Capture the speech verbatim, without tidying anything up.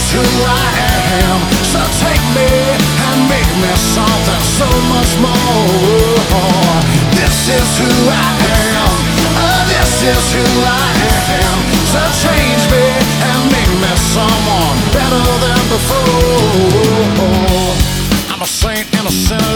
who I am. So take me and make me something so much more. This is who I am. Oh, this is who I am. So change me and make me someone better than before. I'm a saint and a sinner